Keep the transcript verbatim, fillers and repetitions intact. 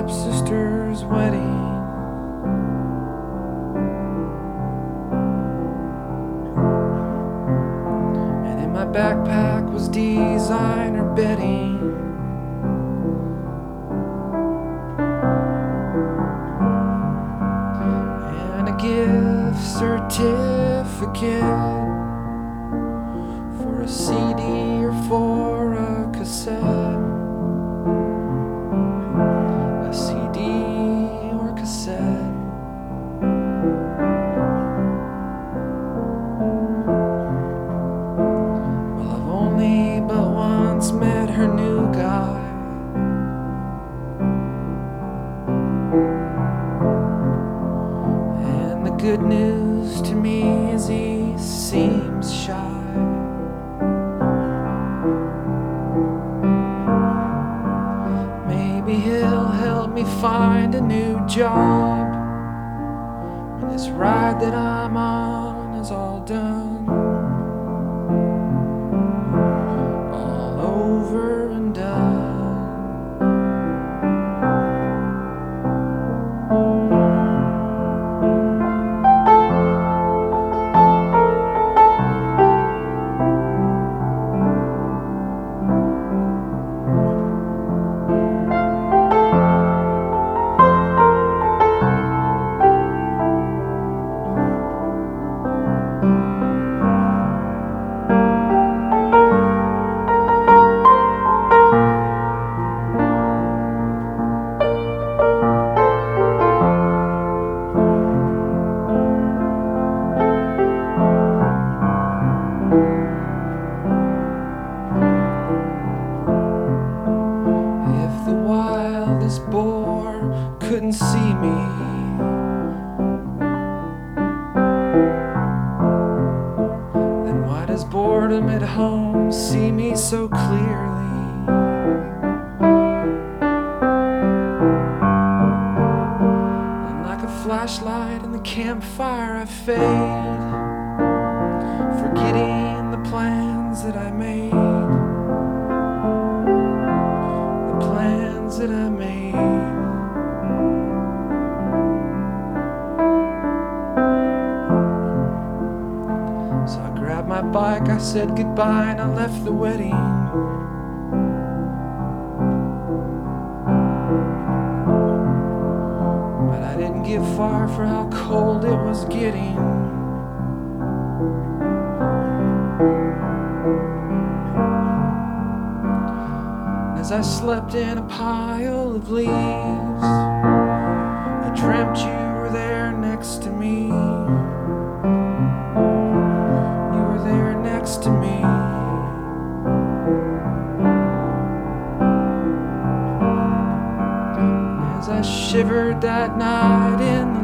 stepsister's wedding. And in my backpack was designer bedding. And a gift certificate for a C D or for a cassette. A C D or cassette. Well, I've only but once met her new guy. And the good news to me is he seems shy. Maybe he'll help me find a new job when this ride that I'm on is all done, all over and done. This boar couldn't see me, then why does boredom at home see me so clearly? And like a flashlight in the campfire I fade, forgetting the plans that I made, the plans that I made. So I grabbed my bike, I said goodbye, and I left the wedding. But I didn't get far for how cold it was getting. As I slept in a pile of leaves, I dreamt you were there next to me. You were there next to me. As I shivered that night in the